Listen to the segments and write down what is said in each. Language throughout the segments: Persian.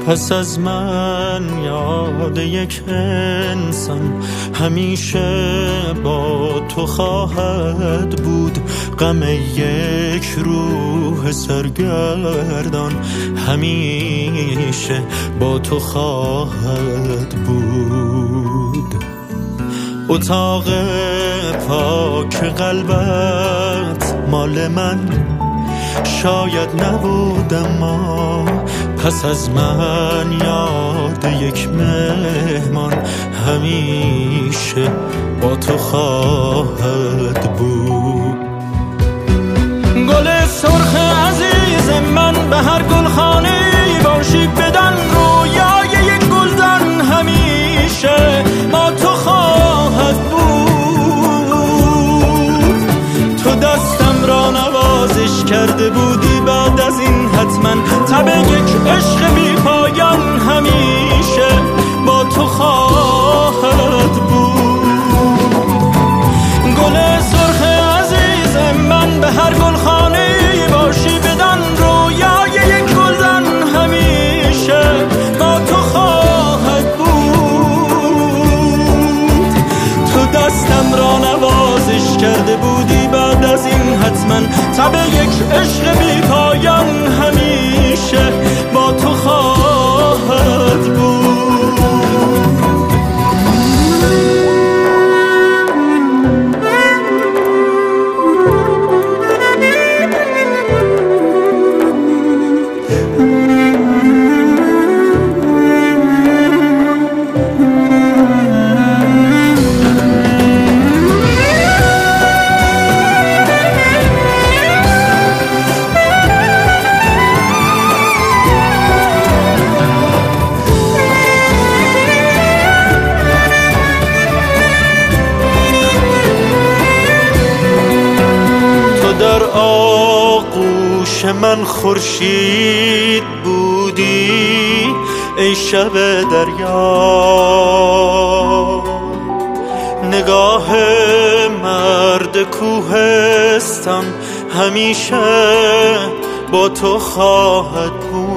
پس از من یاد یک انسان همیشه با تو خواهد بود. غم یک روح سرگردان همیشه با تو خواهد بود. اتاق پاک قلبت مال من شاید نبود، اما پس از من یاد یک مهمان همیشه با تو خواهد بود. گل سرخ عزیز من به هر گلخانه‌ای باشی، بدن رویای یک گلدان همیشه با تو خواهد بود. تو دستم را نوازش کرده بودی، بعد از این حتما تب یک عشق بی پایان همیشه با تو خواهد بود. گل سرخ عزیز من به هر گلخانه‌ای باشی، بدان رویای یک گلدان همیشه با تو خواهد بود. تو دستم را نوازش کرده بودی، بعد از این حتما تب یک عشق بی پایان همیشه با تو خواهد بود. در آغوش من خورشید بودی ای شب دریا، نگاه مرد کوهستان همیشه با تو خواهد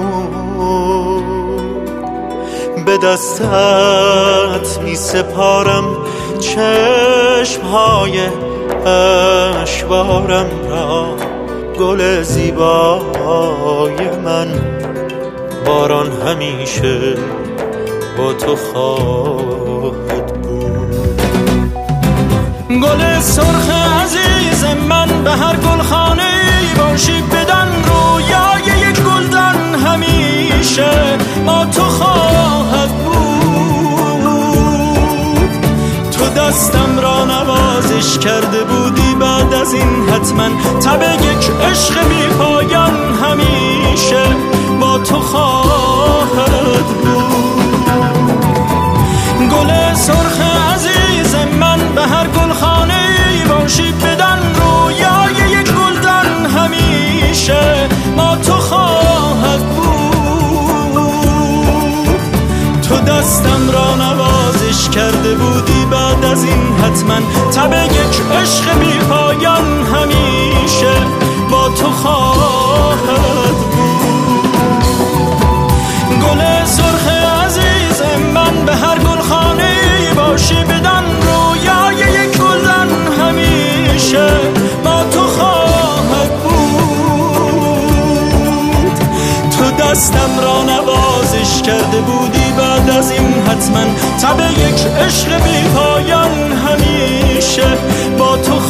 بود. به دستت می سپارم چشمهای اشوارم را، گل زیبای من باران همیشه با تو خواهد بود. گل سرخ عزیز من به هر گلخانه‌ای باشی، بدان رویای یک گلدان همیشه با تو خواهد بود. تو دستم را نوازش کرده بودی، بعد از این حتما تب یک عشق بی پایان همیشه با تو خواهد بود. گل سرخ عزیز من به هر گلخانه‌ای باشی، بدان رویای یک گلدان همیشه با تو خواهد بود. تو دستم را نوازش کرده بودی، بعد از این حتما تب یک عشق بی پایان همیشه با تو خواهد بود. گل سرخ عزیز من به هر گلخانه‌ای باشی، بدان رویای یک گلدان همیشه با تو خواهد بود. تو دستم را نوازش کرده بودی، بعد از این حتما تب یک عشق بی پایان همیشه با تو